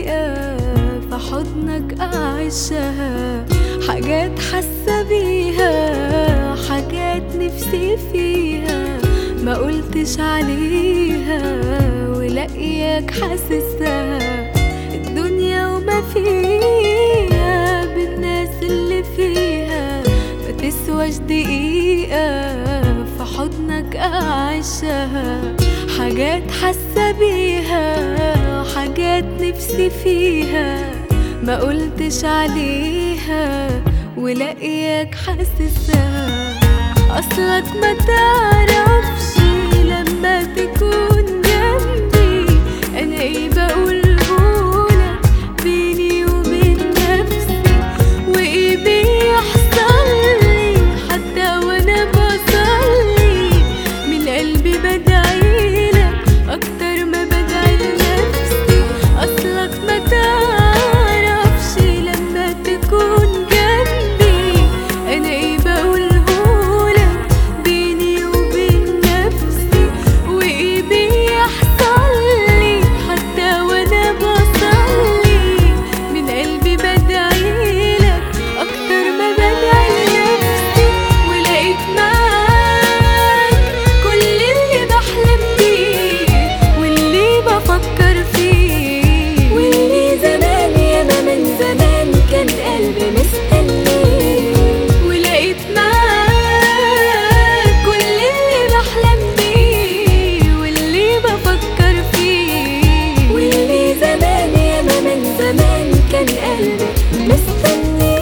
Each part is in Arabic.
دقيقة في حضنك أعيشها، حاجات حاسة بيها، حاجات نفسي فيها ما قلتش عليها ولاقياك حاسسها. الدنيا وما فيها بالناس اللي فيها ما تسواش دقيقة في حضنك أعيشها، حاجات حاسة بيها، حاجات نفسي فيها ما قلتش عليها ولاقياك حاسسها. أصلك ما تعرفش لما تكون جنبي أنا إيه بقولهولك بيني وبين نفسي، وإيه بيحصل لي حتى وأنا بصلي من قلبي بدعيلك أكتر ما بدعي لنفسي. أصلك ما تعرفش لما تكون جنبي أنا إيه بقولهولك بيني وبين نفسي، وإيه بيحصل لي حتى وأنا بصلي من قلبي بدعيلك أكتر ما بدعي لنفسي. ولقيت معاك كل اللي بحلم بيه واللي بفكر فيه، واللي زمان ياما من زمان كان قلبي مستنيه. ولقيت معاك كل اللي بحلم بيه واللي بفكر فيه، واللي زمان ياما من زمان كان قلبي مستنيه.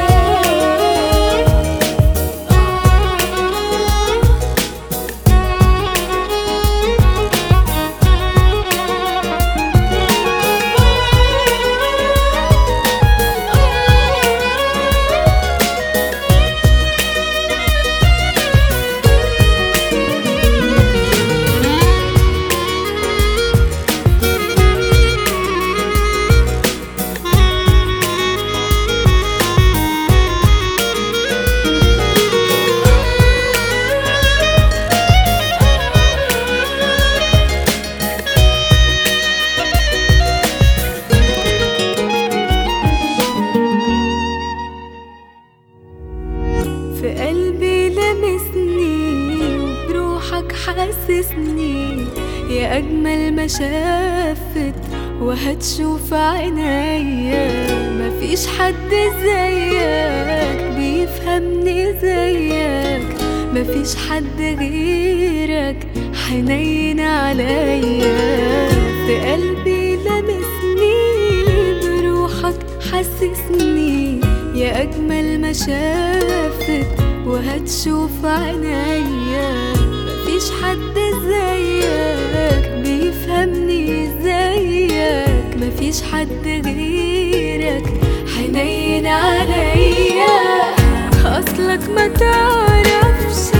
في قلبي لمسني وبروحك حاسسني، يا أجمل ما شافت وهتشوف عينيا. مفيش حد زيك بيفهمني زيك، مفيش حد غيرك حنين عليا. في قلبي لمسني بروحك حاسسني، يا أجمل ما شافت وهتشوف عينيا. مفيش حد زيك بيفهمني زيك، مفيش حد غيرك حنين عليا. أصلك ما تعرفش